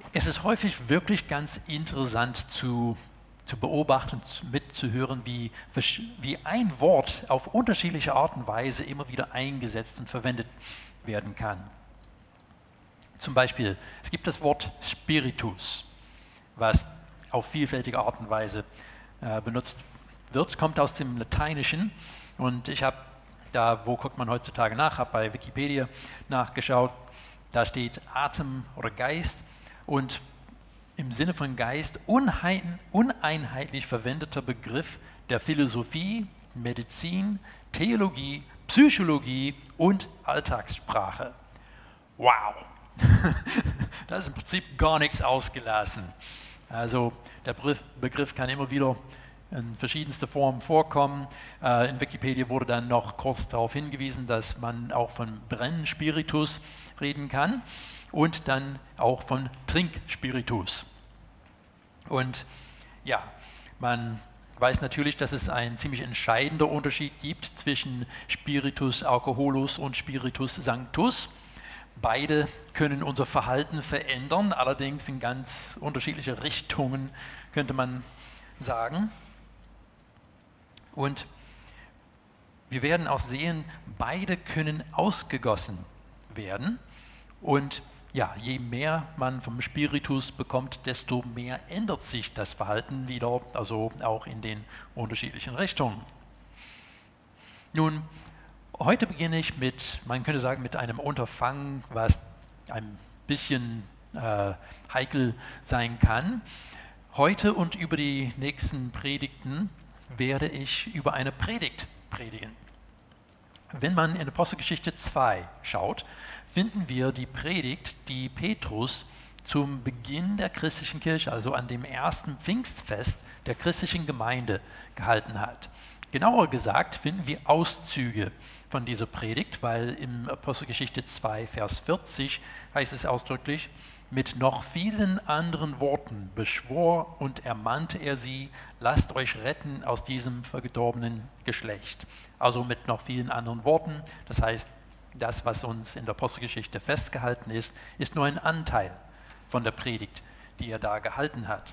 Es ist häufig wirklich ganz interessant zu beobachten, mitzuhören, wie ein Wort auf unterschiedliche Art und Weise immer wieder eingesetzt und verwendet werden kann. Zum Beispiel, es gibt das Wort Spiritus, was auf vielfältige Art und Weise benutzt wird, kommt aus dem Lateinischen und ich habe da, wo guckt man heutzutage nach, habe bei Wikipedia nachgeschaut, da steht Atem oder Geist und im Sinne von Geist uneinheitlich verwendeter Begriff der Philosophie, Medizin, Theologie, Psychologie und Alltagssprache. Wow! Da ist im Prinzip gar nichts ausgelassen. Also der Begriff kann immer wieder in verschiedenster Formen vorkommen. In Wikipedia wurde dann noch kurz darauf hingewiesen, dass man auch von Brennspiritus reden kann und dann auch von Trinkspiritus. Und ja, man weiß natürlich, dass es einen ziemlich entscheidender Unterschied gibt zwischen Spiritus Alcoholus und Spiritus Sanctus. Beide können unser Verhalten verändern, allerdings in ganz unterschiedliche Richtungen, könnte man sagen. Und wir werden auch sehen, beide können ausgegossen werden. Und ja, je mehr man vom Spiritus bekommt, desto mehr ändert sich das Verhalten wieder, also auch in den unterschiedlichen Richtungen. Nun, heute beginne ich man könnte sagen, mit einem Unterfangen, was ein bisschen heikel sein kann. Heute und über die nächsten Predigten werde ich über eine Predigt predigen. Wenn man in Apostelgeschichte 2 schaut, finden wir die Predigt, die Petrus zum Beginn der christlichen Kirche, also an dem ersten Pfingstfest der christlichen Gemeinde gehalten hat. Genauer gesagt finden wir Auszüge von dieser Predigt, weil im Apostelgeschichte 2, Vers 40 heißt es ausdrücklich, mit noch vielen anderen Worten beschwor und ermahnte er sie, lasst euch retten aus diesem verdorbenen Geschlecht. Also mit noch vielen anderen Worten, das heißt, das, was uns in der Apostelgeschichte festgehalten ist, ist nur ein Anteil von der Predigt, die er da gehalten hat.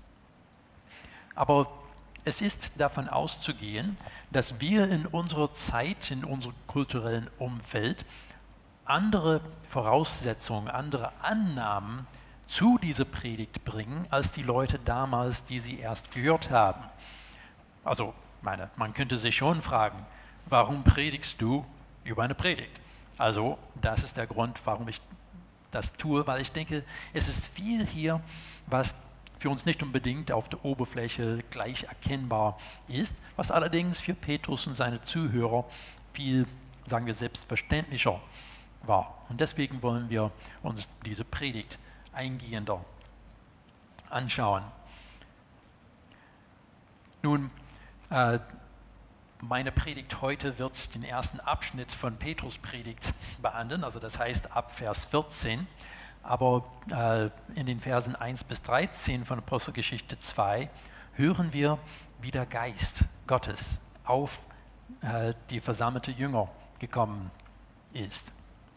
Aber es ist davon auszugehen, dass wir in unserer Zeit, in unserem kulturellen Umfeld, andere Voraussetzungen, andere Annahmen zu dieser Predigt bringen, als die Leute damals, die sie erst gehört haben. Also, man könnte sich schon fragen, warum predigst du über eine Predigt? Also, das ist der Grund, warum ich das tue, weil ich denke, es ist viel hier, was für uns nicht unbedingt auf der Oberfläche gleich erkennbar ist, was allerdings für Petrus und seine Zuhörer viel, sagen wir, selbstverständlicher war. Und deswegen wollen wir uns diese Predigt eingehender anschauen. Nun, meine Predigt heute wird den ersten Abschnitt von Petrus Predigt behandeln, also das heißt ab Vers 14, aber in den Versen 1 bis 13 von Apostelgeschichte 2 hören wir, wie der Geist Gottes auf die versammelte Jünger gekommen ist.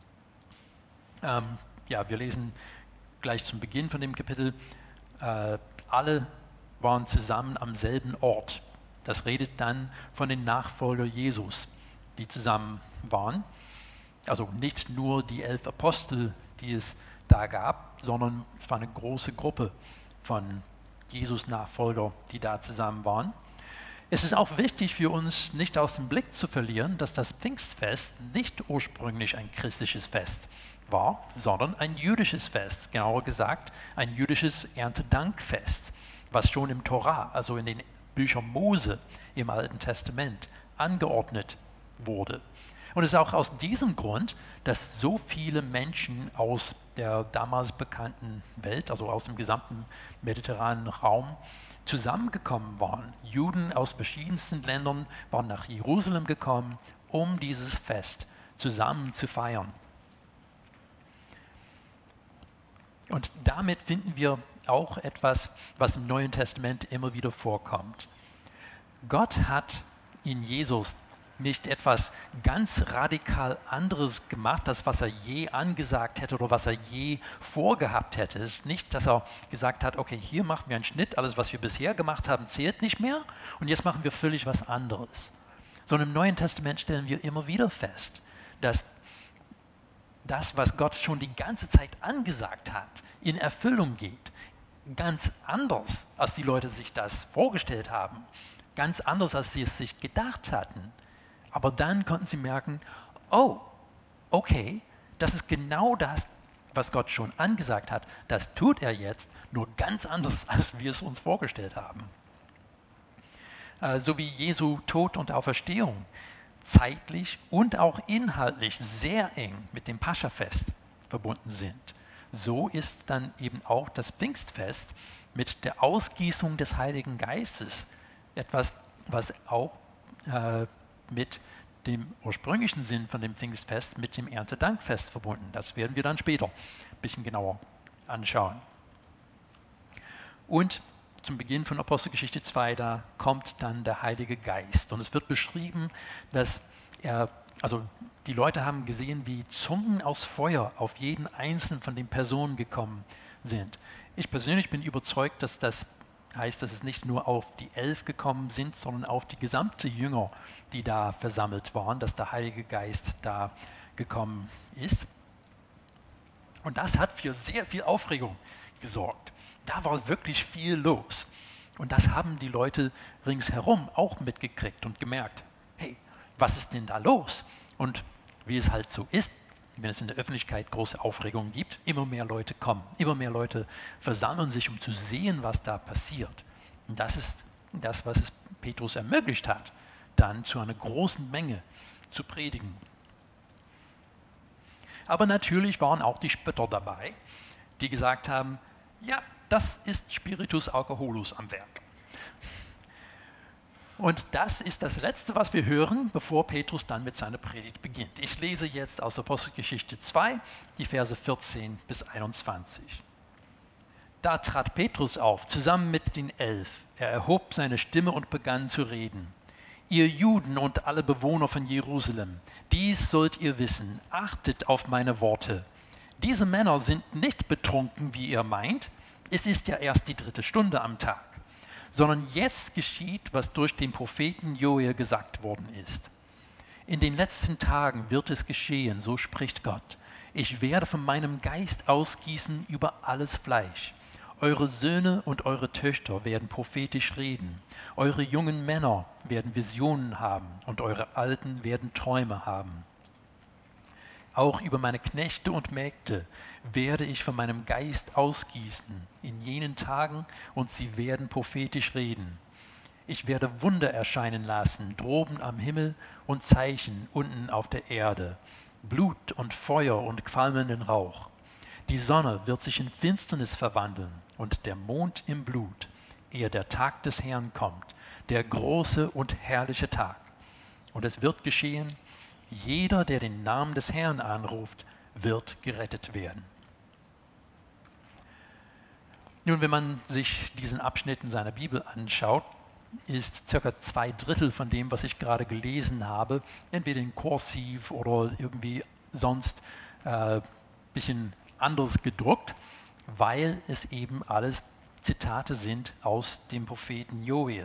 Wir lesen gleich zum Beginn von dem Kapitel, alle waren zusammen am selben Ort. Das redet dann von den Nachfolgern Jesus, die zusammen waren. Also nicht nur die 11 Apostel, die es da gab, sondern es war eine große Gruppe von Jesus-Nachfolgern, die da zusammen waren. Es ist auch wichtig für uns, nicht aus dem Blick zu verlieren, dass das Pfingstfest nicht ursprünglich ein christliches Fest war, sondern ein jüdisches Fest, genauer gesagt ein jüdisches Erntedankfest, was schon im Torah, also in den Büchern Mose im Alten Testament, angeordnet wurde. Und es ist auch aus diesem Grund, dass so viele Menschen aus der damals bekannten Welt, also aus dem gesamten mediterranen Raum, zusammengekommen waren. Juden aus verschiedensten Ländern waren nach Jerusalem gekommen, um dieses Fest zusammen zu feiern. Und damit finden wir auch etwas, was im Neuen Testament immer wieder vorkommt. Gott hat in Jesus nicht etwas ganz radikal anderes gemacht, als was er je angesagt hätte oder was er je vorgehabt hätte. Es ist nicht, dass er gesagt hat, okay, hier machen wir einen Schnitt, alles, was wir bisher gemacht haben, zählt nicht mehr und jetzt machen wir völlig was anderes. Sondern im Neuen Testament stellen wir immer wieder fest, dass das, was Gott schon die ganze Zeit angesagt hat, in Erfüllung geht. Ganz anders, als die Leute sich das vorgestellt haben. Ganz anders, als sie es sich gedacht hatten. Aber dann konnten sie merken, oh, okay, das ist genau das, was Gott schon angesagt hat. Das tut er jetzt, nur ganz anders, als wir es uns vorgestellt haben. So wie Jesu Tod und Auferstehung zeitlich und auch inhaltlich sehr eng mit dem Paschafest verbunden sind. So ist dann eben auch das Pfingstfest mit der Ausgießung des Heiligen Geistes etwas, was auch mit dem ursprünglichen Sinn von dem Pfingstfest, mit dem Erntedankfest verbunden. Das werden wir dann später ein bisschen genauer anschauen. Und zum Beginn von Apostelgeschichte 2, da kommt dann der Heilige Geist. Und es wird beschrieben, dass die Leute haben gesehen, wie Zungen aus Feuer auf jeden einzelnen von den Personen gekommen sind. Ich persönlich bin überzeugt, dass das heißt, dass es nicht nur auf die 11 gekommen sind, sondern auf die gesamte Jünger, die da versammelt waren, dass der Heilige Geist da gekommen ist. Und das hat für sehr viel Aufregung gesorgt. Da war wirklich viel los. Und das haben die Leute ringsherum auch mitgekriegt und gemerkt. Hey, was ist denn da los? Und wie es halt so ist, wenn es in der Öffentlichkeit große Aufregungen gibt, immer mehr Leute kommen, immer mehr Leute versammeln sich, um zu sehen, was da passiert. Und das ist das, was es Petrus ermöglicht hat, dann zu einer großen Menge zu predigen. Aber natürlich waren auch die Spötter dabei, die gesagt haben, ja, das ist Spiritus Alcoholus am Werk. Und das ist das Letzte, was wir hören, bevor Petrus dann mit seiner Predigt beginnt. Ich lese jetzt aus Apostelgeschichte 2, die Verse 14 bis 21. Da trat Petrus auf, zusammen mit den 11. Er erhob seine Stimme und begann zu reden. Ihr Juden und alle Bewohner von Jerusalem, dies sollt ihr wissen, achtet auf meine Worte. Diese Männer sind nicht betrunken, wie ihr meint. Es ist ja erst die 3. Stunde am Tag. Sondern jetzt geschieht, was durch den Propheten Joel gesagt worden ist. In den letzten Tagen wird es geschehen, so spricht Gott. Ich werde von meinem Geist ausgießen über alles Fleisch. Eure Söhne und eure Töchter werden prophetisch reden. Eure jungen Männer werden Visionen haben und eure Alten werden Träume haben. Auch über meine Knechte und Mägde werde ich von meinem Geist ausgießen in jenen Tagen und sie werden prophetisch reden. Ich werde Wunder erscheinen lassen, droben am Himmel und Zeichen unten auf der Erde, Blut und Feuer und qualmenden Rauch. Die Sonne wird sich in Finsternis verwandeln und der Mond in Blut, ehe der Tag des Herrn kommt, der große und herrliche Tag. Und es wird geschehen, jeder, der den Namen des Herrn anruft, wird gerettet werden. Nun, wenn man sich diesen Abschnitt in seiner Bibel anschaut, ist ca. 2/3 von dem, was ich gerade gelesen habe, entweder in Kursiv oder irgendwie sonst bisschen anders gedruckt, weil es eben alles Zitate sind aus dem Propheten Joel.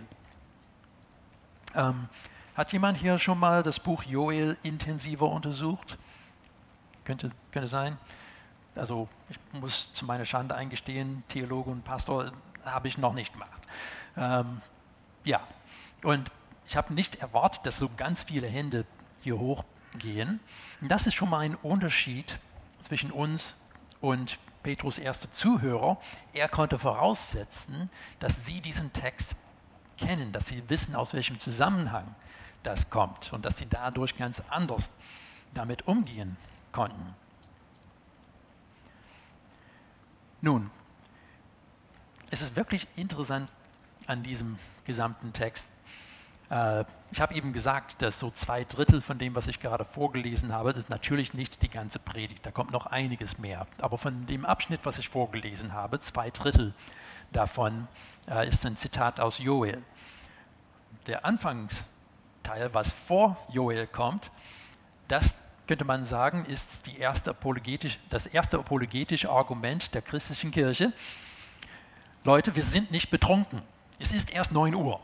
Hat jemand hier schon mal das Buch Joel intensiver untersucht? Könnte sein. Also ich muss zu meiner Schande eingestehen, Theologe und Pastor habe ich noch nicht gemacht. Ja, und ich habe nicht erwartet, dass so ganz viele Hände hier hochgehen. Und das ist schon mal ein Unterschied zwischen uns und Petrus' erster Zuhörer. Er konnte voraussetzen, dass sie diesen Text kennen, dass sie wissen, aus welchem Zusammenhang das kommt und dass sie dadurch ganz anders damit umgehen konnten. Nun, es ist wirklich interessant an diesem gesamten Text. Ich habe eben gesagt, dass so 2/3 von dem, was ich gerade vorgelesen habe, das ist natürlich nicht die ganze Predigt, da kommt noch einiges mehr. Aber von dem Abschnitt, was ich vorgelesen habe, 2/3 davon ist ein Zitat aus Joel. Der Anfangsteil Teil, was vor Joel kommt, das könnte man sagen, ist das erste apologetische Argument der christlichen Kirche. Leute, wir sind nicht betrunken. Es ist erst 9 Uhr.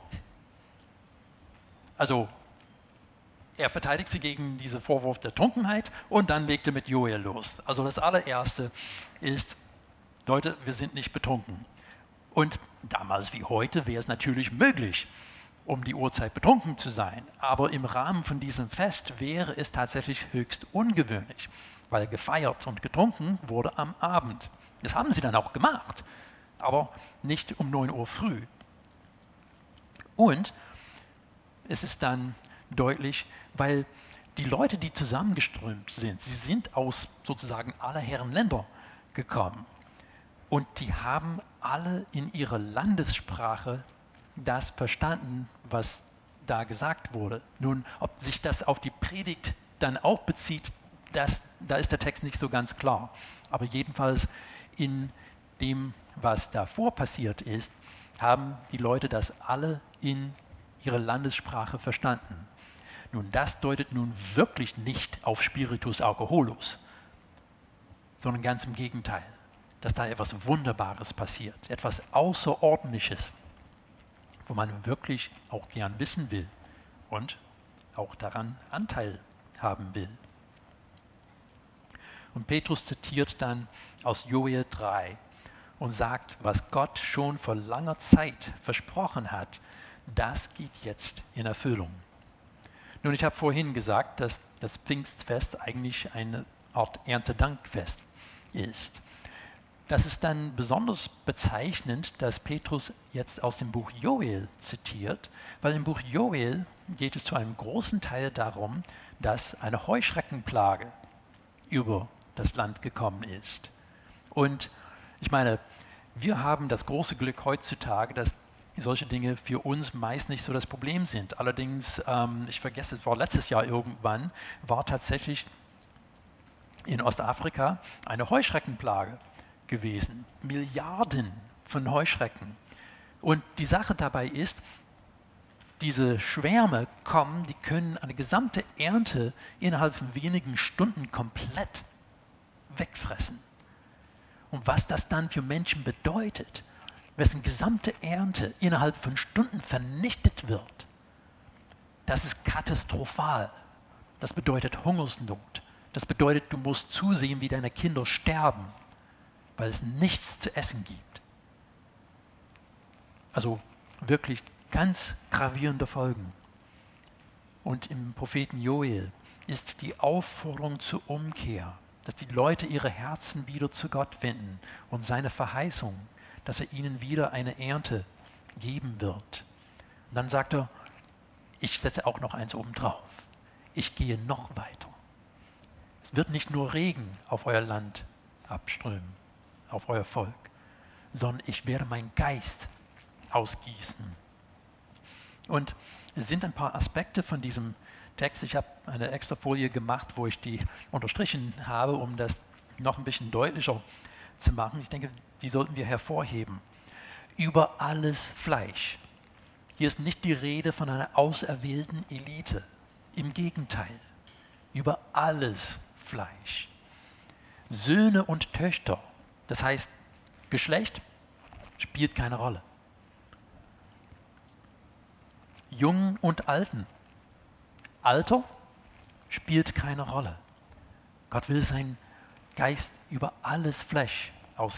Also er verteidigt sie gegen diesen Vorwurf der Trunkenheit und dann legt er mit Joel los. Also das allererste ist, Leute, wir sind nicht betrunken. Und damals wie heute wäre es natürlich möglich, um die Uhrzeit betrunken zu sein. Aber im Rahmen von diesem Fest wäre es tatsächlich höchst ungewöhnlich, weil gefeiert und getrunken wurde am Abend. Das haben sie dann auch gemacht, aber nicht um 9 Uhr früh. Und es ist dann deutlich, weil die Leute, die zusammengeströmt sind, sie sind aus sozusagen aller Herren Länder gekommen. Und die haben alle in ihrer Landessprache das verstanden, was da gesagt wurde. Nun, ob sich das auf die Predigt dann auch bezieht, da ist der Text nicht so ganz klar. Aber jedenfalls in dem, was davor passiert ist, haben die Leute das alle in ihrer Landessprache verstanden. Nun, das deutet nun wirklich nicht auf Spiritus Alcoholus, sondern ganz im Gegenteil, dass da etwas Wunderbares passiert, etwas Außerordentliches, wo man wirklich auch gern wissen will und auch daran Anteil haben will. Und Petrus zitiert dann aus Joel 3 und sagt, was Gott schon vor langer Zeit versprochen hat, das geht jetzt in Erfüllung. Nun, ich habe vorhin gesagt, dass das Pfingstfest eigentlich eine Art Erntedankfest ist. Das ist dann besonders bezeichnend, dass Petrus jetzt aus dem Buch Joel zitiert, weil im Buch Joel geht es zu einem großen Teil darum, dass eine Heuschreckenplage über das Land gekommen ist. Und ich meine, wir haben das große Glück heutzutage, dass solche Dinge für uns meist nicht so das Problem sind. Allerdings, ich vergesse, es war letztes Jahr irgendwann, war tatsächlich in Ostafrika eine Heuschreckenplage gewesen. Milliarden von Heuschrecken. Und die Sache dabei ist, diese Schwärme kommen, die können eine gesamte Ernte innerhalb von wenigen Stunden komplett wegfressen. Und was das dann für Menschen bedeutet, wessen gesamte Ernte innerhalb von Stunden vernichtet wird, das ist katastrophal. Das bedeutet Hungersnot. Das bedeutet, du musst zusehen, wie deine Kinder sterben, weil es nichts zu essen gibt. Also wirklich ganz gravierende Folgen. Und im Propheten Joel ist die Aufforderung zur Umkehr, dass die Leute ihre Herzen wieder zu Gott wenden und seine Verheißung, dass er ihnen wieder eine Ernte geben wird. Und dann sagt er, ich setze auch noch eins obendrauf. Ich gehe noch weiter. Es wird nicht nur Regen auf euer Land abströmen, auf euer Volk, sondern ich werde meinen Geist ausgießen. Und es sind ein paar Aspekte von diesem Text. Ich habe eine extra Folie gemacht, wo ich die unterstrichen habe, um das noch ein bisschen deutlicher zu machen. Ich denke, die sollten wir hervorheben. Über alles Fleisch. Hier ist nicht die Rede von einer auserwählten Elite. Im Gegenteil, über alles Fleisch. Söhne und Töchter, das heißt, Geschlecht spielt keine Rolle. Jungen und Alten, Alter spielt keine Rolle. Gott will seinen Geist über alles Fleisch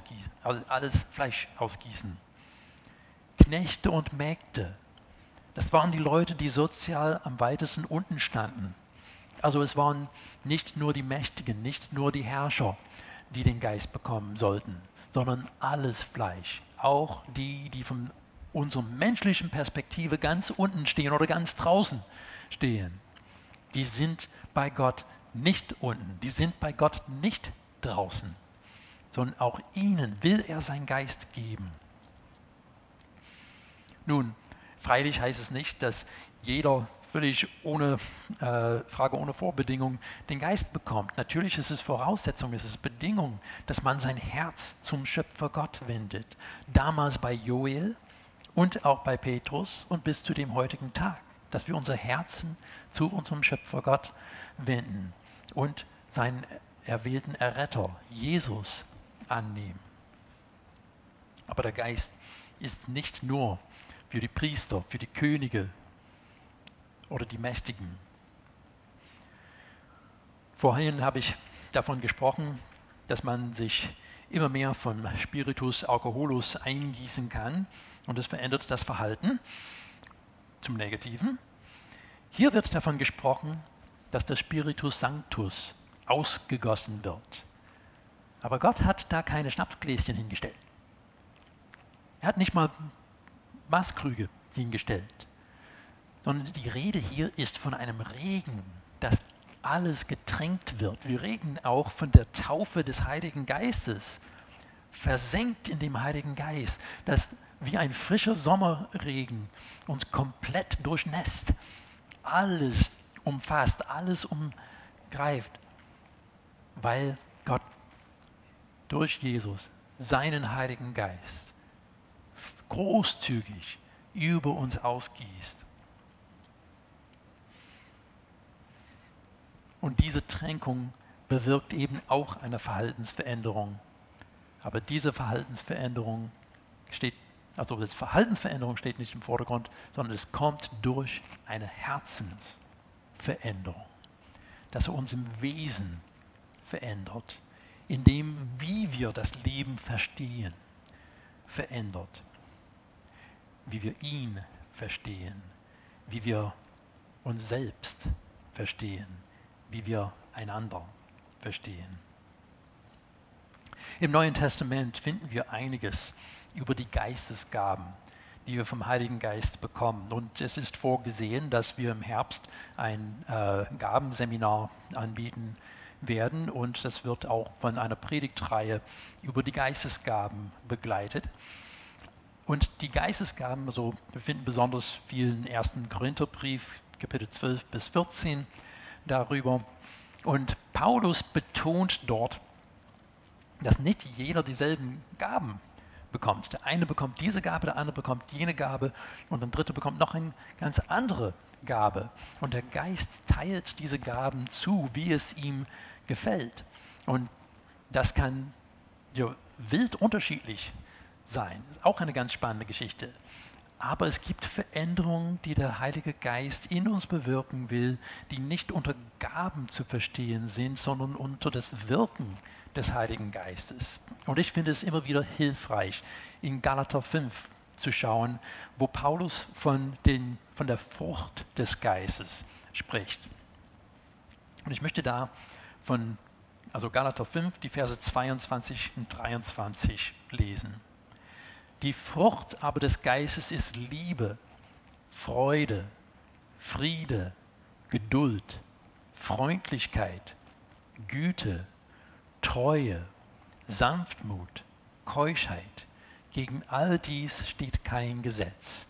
ausgießen. Knechte und Mägde, das waren die Leute, die sozial am weitesten unten standen. Also es waren nicht nur die Mächtigen, nicht nur die Herrscher, die den Geist bekommen sollten, sondern alles Fleisch. Auch die, die von unserer menschlichen Perspektive ganz unten stehen oder ganz draußen stehen. Die sind bei Gott nicht unten, die sind bei Gott nicht draußen, sondern auch ihnen will er seinen Geist geben. Nun, freilich heißt es nicht, dass jeder völlig ohne Frage, ohne Vorbedingung den Geist bekommt. Natürlich ist es Voraussetzung, ist es Bedingung, dass man sein Herz zum Schöpfer Gott wendet. Damals bei Joel und auch bei Petrus und bis zu dem heutigen Tag. dass wir unser Herzen zu unserem Schöpfer Gott wenden und seinen erwählten Erretter, Jesus, annehmen. Aber der Geist ist nicht nur für die Priester, für die Könige oder die Mächtigen. Vorhin habe ich davon gesprochen, dass man sich immer mehr von Spiritus Alkoholus eingießen kann und es verändert das Verhalten zum Negativen. Hier wird davon gesprochen, dass der Spiritus Sanctus ausgegossen wird. Aber Gott hat da keine Schnapsgläschen hingestellt. Er hat nicht mal Maßkrüge hingestellt, sondern die Rede hier ist von einem Regen, dass alles getränkt wird. Wir reden auch von der Taufe des Heiligen Geistes, versenkt in dem Heiligen Geist, dass wie ein frischer Sommerregen uns komplett durchnässt, alles umfasst, alles umgreift, weil Gott durch Jesus seinen Heiligen Geist großzügig über uns ausgießt. Und diese Tränkung bewirkt eben auch eine Verhaltensveränderung. Aber diese Verhaltensveränderung steht nicht im Vordergrund, sondern es kommt durch eine Herzensveränderung, dass er uns im Wesen verändert, in dem, wie wir das Leben verstehen, verändert, wie wir ihn verstehen, wie wir uns selbst verstehen, wie wir einander verstehen. Im Neuen Testament finden wir einiges über die Geistesgaben, die wir vom Heiligen Geist bekommen. Und es ist vorgesehen, dass wir im Herbst ein Gabenseminar anbieten werden und das wird auch von einer Predigtreihe über die Geistesgaben begleitet. Und die Geistesgaben befinden besonders viel im 1. Korintherbrief, Kapitel 12 bis 14 darüber. Und Paulus betont dort, dass nicht jeder dieselben Gaben bekommt. Der eine bekommt diese Gabe, der andere bekommt jene Gabe und der dritte bekommt noch eine ganz andere Gabe. Und der Geist teilt diese Gaben zu, wie es ihm gefällt. Und das kann wild unterschiedlich sein. Ist auch eine ganz spannende Geschichte. Aber es gibt Veränderungen, die der Heilige Geist in uns bewirken will, die nicht unter Gaben zu verstehen sind, sondern unter das Wirken des Heiligen Geistes. Und ich finde es immer wieder hilfreich, in Galater 5 zu schauen, wo Paulus von der Frucht des Geistes spricht. Und ich möchte da Galater 5, die Verse 22 und 23 lesen. Die Frucht aber des Geistes ist Liebe, Freude, Friede, Geduld, Freundlichkeit, Güte, Treue, Sanftmut, Keuschheit. Gegen all dies steht kein Gesetz.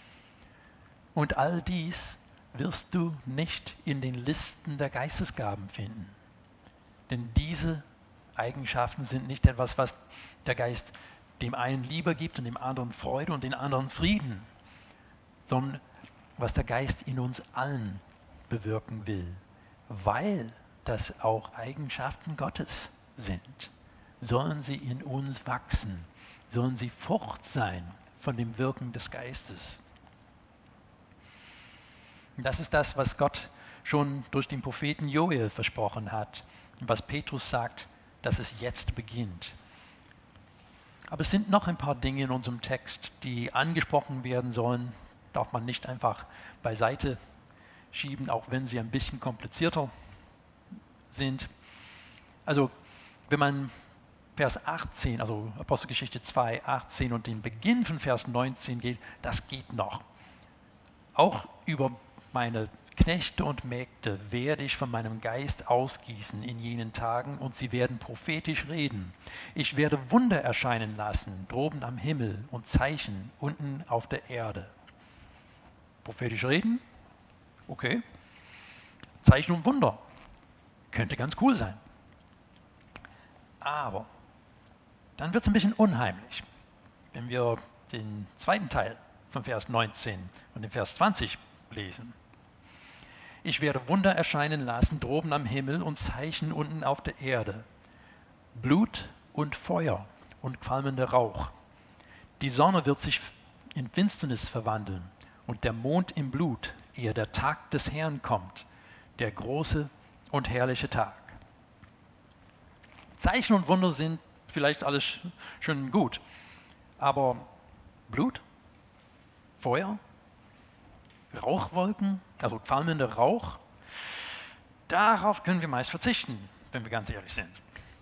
Und all dies wirst du nicht in den Listen der Geistesgaben finden. Denn diese Eigenschaften sind nicht etwas, was der Geist dem einen Liebe gibt und dem anderen Freude und dem anderen Frieden, sondern was der Geist in uns allen bewirken will, weil das auch Eigenschaften Gottes sind. Sollen sie in uns wachsen, sollen sie Frucht sein von dem Wirken des Geistes. Und das ist das, was Gott schon durch den Propheten Joel versprochen hat, und was Petrus sagt, dass es jetzt beginnt. Aber es sind noch ein paar Dinge in unserem Text, die angesprochen werden sollen, darf man nicht einfach beiseite schieben, auch wenn sie ein bisschen komplizierter sind. Also wenn man Vers 18, also Apostelgeschichte 2, 18 und den Beginn von Vers 19 geht, das geht noch. Auch über meine Knechte und Mägde werde ich von meinem Geist ausgießen in jenen Tagen und sie werden prophetisch reden. Ich werde Wunder erscheinen lassen, droben am Himmel und Zeichen unten auf der Erde. Prophetisch reden? Okay. Zeichen und Wunder. Könnte ganz cool sein. Aber dann wird es ein bisschen unheimlich, wenn wir den zweiten Teil von Vers 19 und den Vers 20 lesen. Ich werde Wunder erscheinen lassen droben am Himmel und Zeichen unten auf der Erde. Blut und Feuer und qualmender Rauch. Die Sonne wird sich in Finsternis verwandeln und der Mond in Blut, ehe der Tag des Herrn kommt, der große und herrliche Tag. Zeichen und Wunder sind vielleicht alles schön gut, aber Blut, Feuer, Rauchwolken, also qualmender Rauch, darauf können wir meist verzichten, wenn wir ganz ehrlich sind.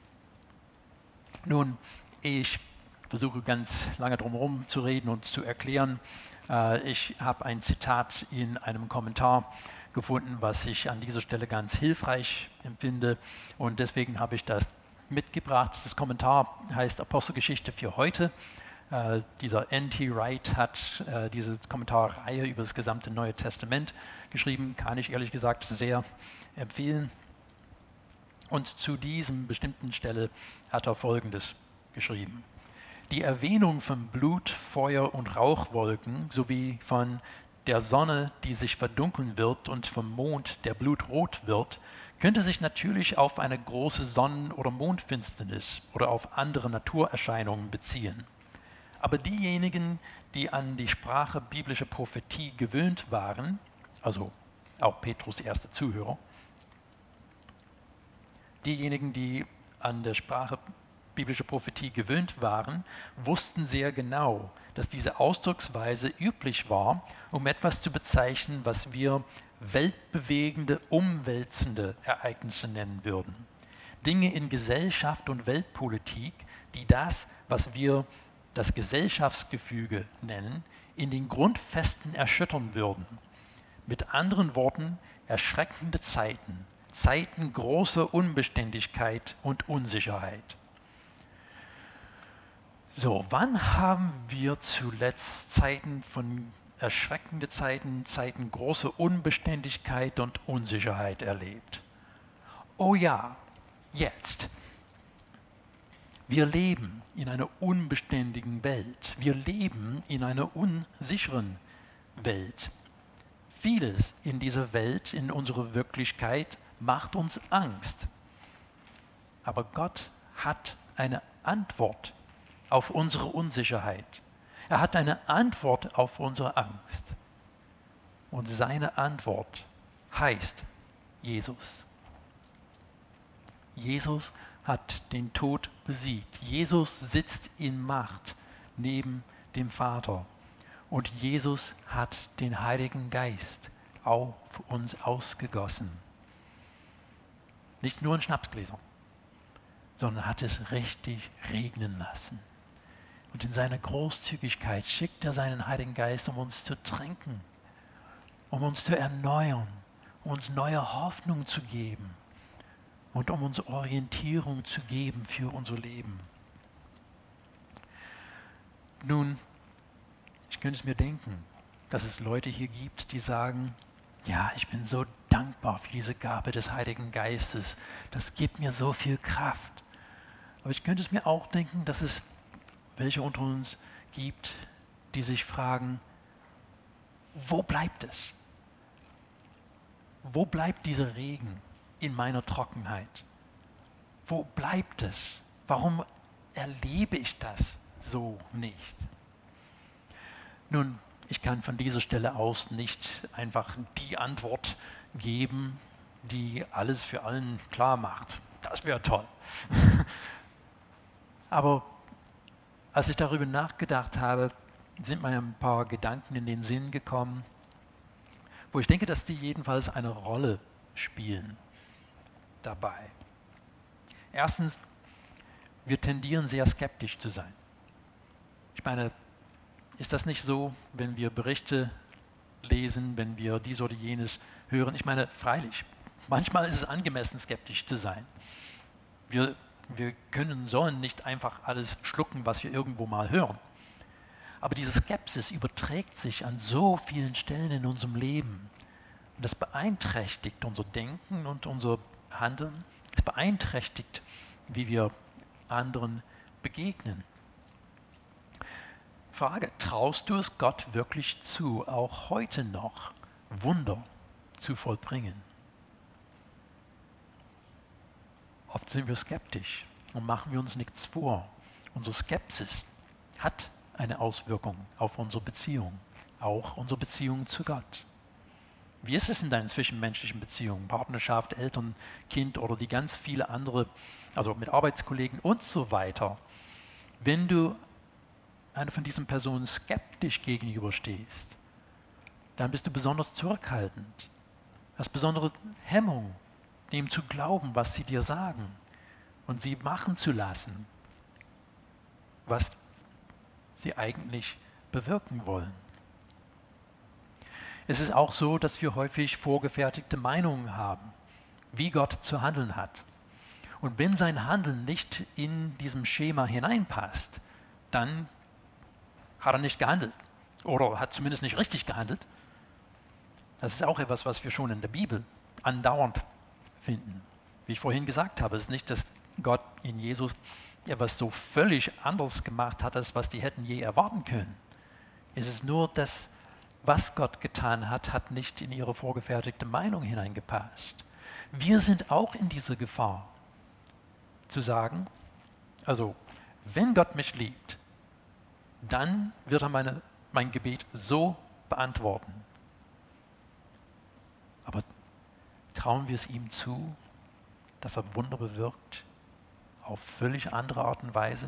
Nun, ich versuche ganz lange drumherum zu reden und zu erklären. Ich habe ein Zitat in einem Kommentar gefunden, was ich an dieser Stelle ganz hilfreich empfinde und deswegen habe ich das mitgebracht. Das Kommentar heißt Apostelgeschichte für heute. Dieser N.T. Wright hat diese Kommentarreihe über das gesamte Neue Testament geschrieben, kann ich ehrlich gesagt sehr empfehlen. Und zu diesem bestimmten Stelle hat er Folgendes geschrieben. Die Erwähnung von Blut, Feuer und Rauchwolken sowie von der Sonne, die sich verdunkeln wird und vom Mond, der blutrot wird, könnte sich natürlich auf eine große Sonnen- oder Mondfinsternis oder auf andere Naturerscheinungen beziehen. Aber diejenigen, die an die Sprache biblischer Prophetie gewöhnt waren, also auch Petrus erste Zuhörer, diejenigen, die an der Sprache biblischer Prophetie gewöhnt waren, wussten sehr genau, dass diese Ausdrucksweise üblich war, um etwas zu bezeichnen, was wir weltbewegende, umwälzende Ereignisse nennen würden. Dinge in Gesellschaft und Weltpolitik, die das, was wir das Gesellschaftsgefüge nennen, in den Grundfesten erschüttern würden. Mit anderen Worten, erschreckende Zeiten, Zeiten großer Unbeständigkeit und Unsicherheit. So, wann haben wir zuletzt erschreckende Zeiten, Zeiten großer Unbeständigkeit und Unsicherheit erlebt? Oh ja, jetzt. Wir leben in einer unbeständigen Welt. Wir leben in einer unsicheren Welt. Vieles in dieser Welt, in unserer Wirklichkeit, macht uns Angst. Aber Gott hat eine Antwort auf unsere Unsicherheit. Er hat eine Antwort auf unsere Angst. Und seine Antwort heißt Jesus. Jesus hat den Tod besiegt. Jesus sitzt in Macht neben dem Vater. Und Jesus hat den Heiligen Geist auf uns ausgegossen. Nicht nur in Schnapsgläsern, sondern hat es richtig regnen lassen. Und in seiner Großzügigkeit schickt er seinen Heiligen Geist, um uns zu tränken, um uns zu erneuern, um uns neue Hoffnung zu geben und um uns Orientierung zu geben für unser Leben. Nun, ich könnte es mir denken, dass es Leute hier gibt, die sagen, ja, ich bin so dankbar für diese Gabe des Heiligen Geistes, das gibt mir so viel Kraft. Aber ich könnte es mir auch denken, dass es welche unter uns gibt, die sich fragen, wo bleibt es? Wo bleibt dieser Regen in meiner Trockenheit? Wo bleibt es? Warum erlebe ich das so nicht? Nun, ich kann von dieser Stelle aus nicht einfach die Antwort geben, die alles für allen klar macht. Das wäre toll. Aber als ich darüber nachgedacht habe, sind mir ein paar Gedanken in den Sinn gekommen, wo ich denke, dass die jedenfalls eine Rolle spielen dabei. Erstens, wir tendieren sehr skeptisch zu sein. Ich meine, ist das nicht so, wenn wir Berichte lesen, wenn wir dies oder jenes hören? Ich meine, freilich, manchmal ist es angemessen, skeptisch zu sein. Wir sollen nicht einfach alles schlucken, was wir irgendwo mal hören. Aber diese Skepsis überträgt sich an so vielen Stellen in unserem Leben. Und das beeinträchtigt unser Denken und unser Handeln. Es beeinträchtigt, wie wir anderen begegnen. Frage, traust du es Gott wirklich zu, auch heute noch Wunder zu vollbringen. Oft sind wir skeptisch und machen wir uns nichts vor. Unsere Skepsis hat eine Auswirkung auf unsere Beziehung, auch unsere Beziehung zu Gott. Wie ist es in deinen zwischenmenschlichen Beziehungen, Partnerschaft, Eltern, Kind oder die ganz viele andere, also mit Arbeitskollegen und so weiter? Wenn du einer von diesen Personen skeptisch gegenüberstehst, dann bist du besonders zurückhaltend, hast besondere Hemmung, dem zu glauben, was sie dir sagen und sie machen zu lassen, was sie eigentlich bewirken wollen. Es ist auch so, dass wir häufig vorgefertigte Meinungen haben, wie Gott zu handeln hat. Und wenn sein Handeln nicht in diesem Schema hineinpasst, dann hat er nicht gehandelt oder hat zumindest nicht richtig gehandelt. Das ist auch etwas, was wir schon in der Bibel andauernd finden. Wie ich vorhin gesagt habe, es ist nicht, dass Gott in Jesus etwas so völlig anders gemacht hat, als was die hätten je erwarten können. Es ist nur, dass was Gott getan hat, hat nicht in ihre vorgefertigte Meinung hineingepasst. Wir sind auch in dieser Gefahr, zu sagen, also wenn Gott mich liebt, dann wird er mein Gebet so beantworten. Aber trauen wir es ihm zu, dass er Wunder bewirkt, auf völlig andere Art und Weise?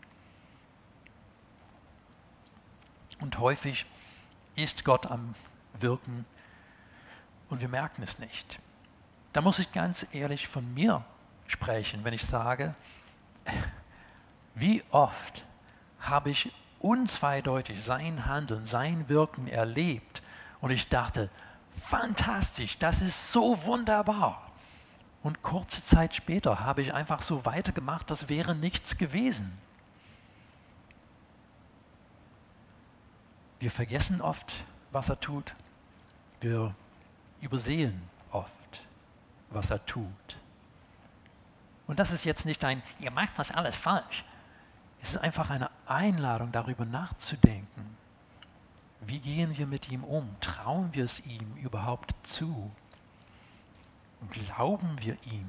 Und häufig ist Gott am Wirken und wir merken es nicht. Da muss ich ganz ehrlich von mir sprechen, wenn ich sage, wie oft habe ich unzweideutig sein Handeln, sein Wirken erlebt und ich dachte, fantastisch, das ist so wunderbar. Und kurze Zeit später habe ich einfach so weitergemacht, das wäre nichts gewesen. Wir vergessen oft, was er tut. Wir übersehen oft, was er tut. Und das ist jetzt nicht ein, ihr macht das alles falsch. Es ist einfach eine Einladung, darüber nachzudenken. Wie gehen wir mit ihm um? Trauen wir es ihm überhaupt zu? Glauben wir ihm?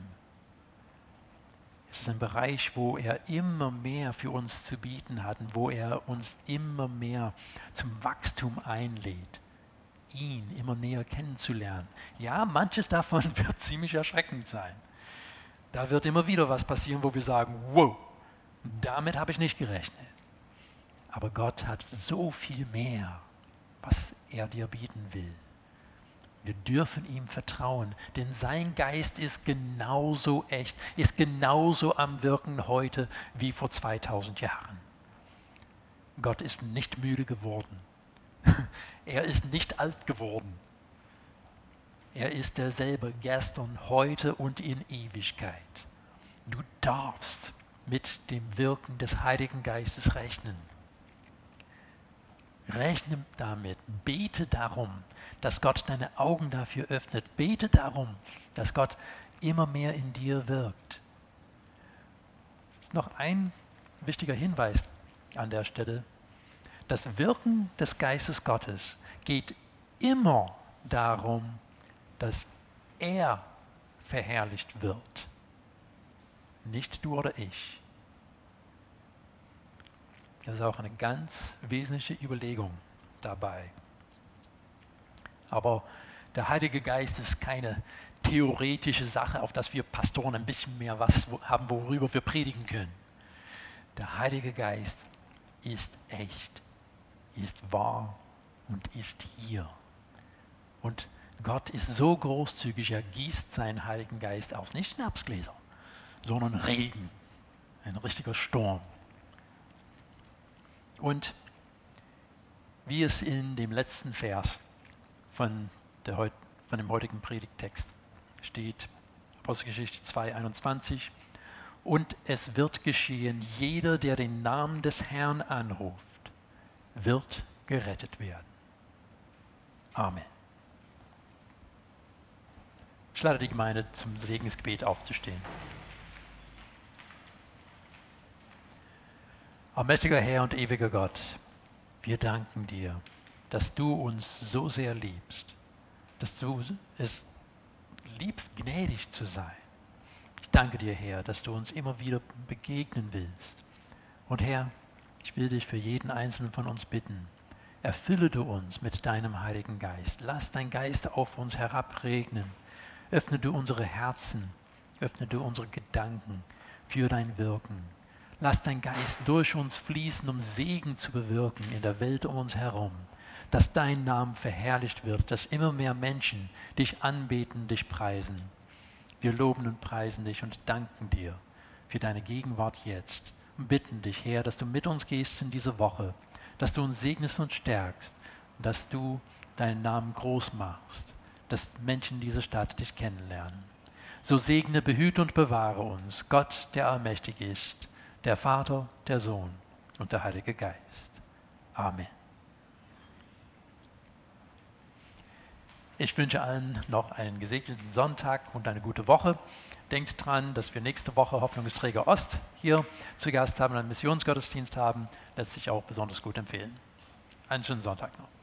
Es ist ein Bereich, wo er immer mehr für uns zu bieten hat und wo er uns immer mehr zum Wachstum einlädt, ihn immer näher kennenzulernen. Ja, manches davon wird ziemlich erschreckend sein. Da wird immer wieder was passieren, wo wir sagen, wow, damit habe ich nicht gerechnet. Aber Gott hat so viel mehr, was er dir bieten will. Wir dürfen ihm vertrauen, denn sein Geist ist genauso echt, ist genauso am Wirken heute wie vor 2000 Jahren. Gott ist nicht müde geworden. Er ist nicht alt geworden. Er ist derselbe gestern, heute und in Ewigkeit. Du darfst mit dem Wirken des Heiligen Geistes rechnen. Rechne damit, bete darum, dass Gott deine Augen dafür öffnet. Bete darum, dass Gott immer mehr in dir wirkt. Es ist noch ein wichtiger Hinweis an der Stelle. Das Wirken des Geistes Gottes geht immer darum, dass er verherrlicht wird. Nicht du oder ich. Das ist auch eine ganz wesentliche Überlegung dabei. Aber der Heilige Geist ist keine theoretische Sache, auf das wir Pastoren ein bisschen mehr was haben, worüber wir predigen können. Der Heilige Geist ist echt, ist wahr und ist hier. Und Gott ist so großzügig, er gießt seinen Heiligen Geist aus, nicht Schnapsgläser, sondern Regen, ein richtiger Sturm. Und wie es in dem letzten Vers von dem heutigen Predigttext steht, Apostelgeschichte 2,21, und es wird geschehen, jeder, der den Namen des Herrn anruft, wird gerettet werden. Amen. Ich lade die Gemeinde zum Segensgebet aufzustehen. Allmächtiger Herr und ewiger Gott, wir danken dir, dass du uns so sehr liebst, dass du es liebst, gnädig zu sein. Ich danke dir, Herr, dass du uns immer wieder begegnen willst. Und Herr, ich will dich für jeden Einzelnen von uns bitten, erfülle du uns mit deinem Heiligen Geist. Lass dein Geist auf uns herabregnen. Öffne du unsere Herzen, öffne du unsere Gedanken für dein Wirken. Lass dein Geist durch uns fließen, um Segen zu bewirken in der Welt um uns herum. Dass dein Name verherrlicht wird, dass immer mehr Menschen dich anbeten, dich preisen. Wir loben und preisen dich und danken dir für deine Gegenwart jetzt und bitten dich, Herr, dass du mit uns gehst in diese Woche, dass du uns segnest und stärkst, dass du deinen Namen groß machst, dass Menschen in dieser Stadt dich kennenlernen. So segne, behüte und bewahre uns, Gott, der allmächtig ist, der Vater, der Sohn und der Heilige Geist. Amen. Ich wünsche allen noch einen gesegneten Sonntag und eine gute Woche. Denkt dran, dass wir nächste Woche Hoffnungsträger Ost hier zu Gast haben, einen Missionsgottesdienst haben. Lässt sich auch besonders gut empfehlen. Einen schönen Sonntag noch.